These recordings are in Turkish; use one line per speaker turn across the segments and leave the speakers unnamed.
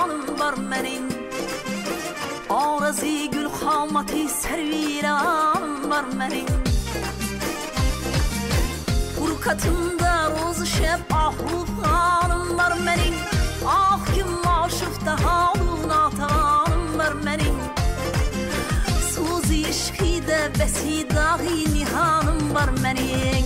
canım var benim. Arazi gül hamati serviran var benim. Burkatımda roz şep ahuflanım var benim. Ah kim aşıfta halun atanım var benim. Suzi işkide besi dahi nihanım var benim.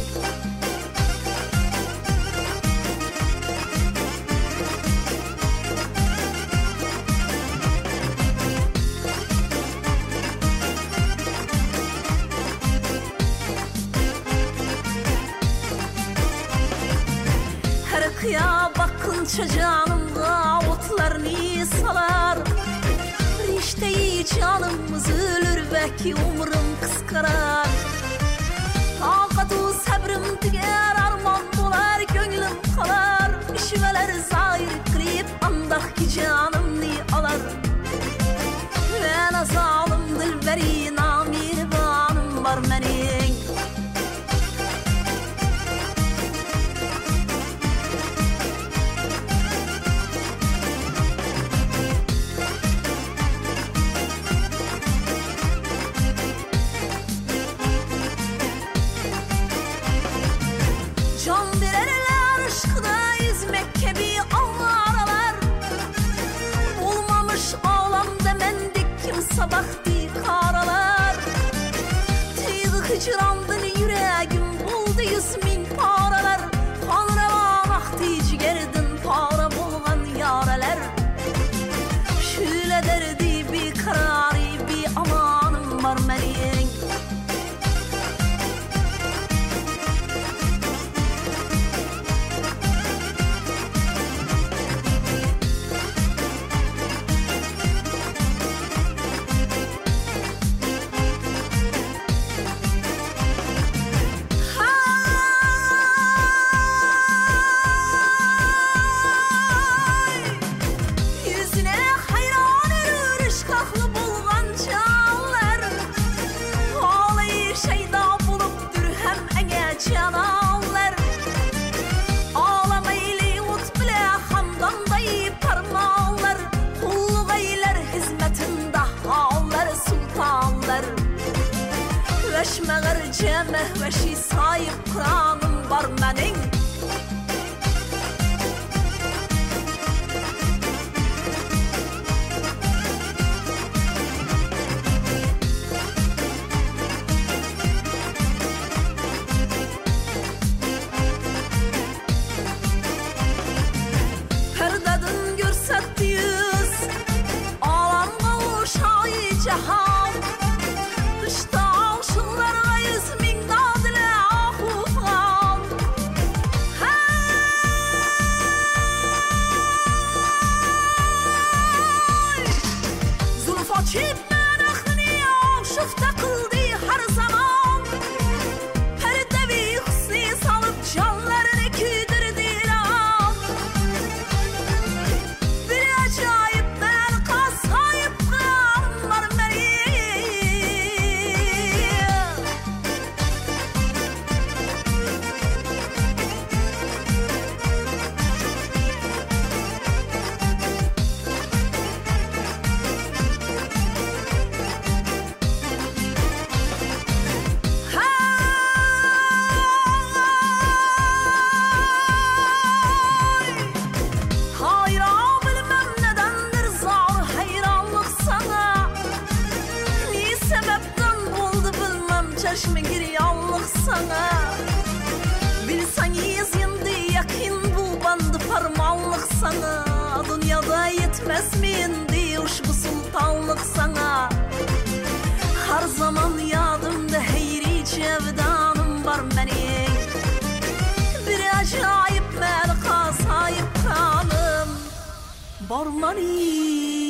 Ya bakınca canımda otlarını salar. Rişteyi canımız ölür belki umrum kıskarar. Taqatu sabrım tüger arman dolar gönlüm kalar. İşveler zahir kırıp andaki canımni alar. Ben zalim dilberi namirvanım var benim. Can verirler aşkına İzmekkebi avaralar. Bulmamış ağlamda mendik kim sabahtı karalar. Tıyğı hıcrandın yüreğim buldu 100.000 paralar. Panravan ahtı ciğerdin para bulgan yareler. Şöyle derdi bir kararı bir amanım var benim. Cananlar ağlamaylı ut bile hamdan dayı parmağlar. Kulluk eyler hizmetinde ağlar sultanlar. Veşmeğer cemeh veşi sahip Kur'an'ım var benim. Cihan dışta aşıklara 100.000 dadile ahufan. Hey! Zulfa çip menakni aşıfta kıldı her zaman. Perdevi husni salıp canlarını küdürdüler. Bir acayip melka sahip çeşmegir yallık sana. Bilsen izindi yakin bu bandı parmallık sana. Dünyada yetmez mi indi uşbu sultanlık sana. Her zaman yadımda heyri cevdanım var benim. Bir acayip melka sahip kanım var benim.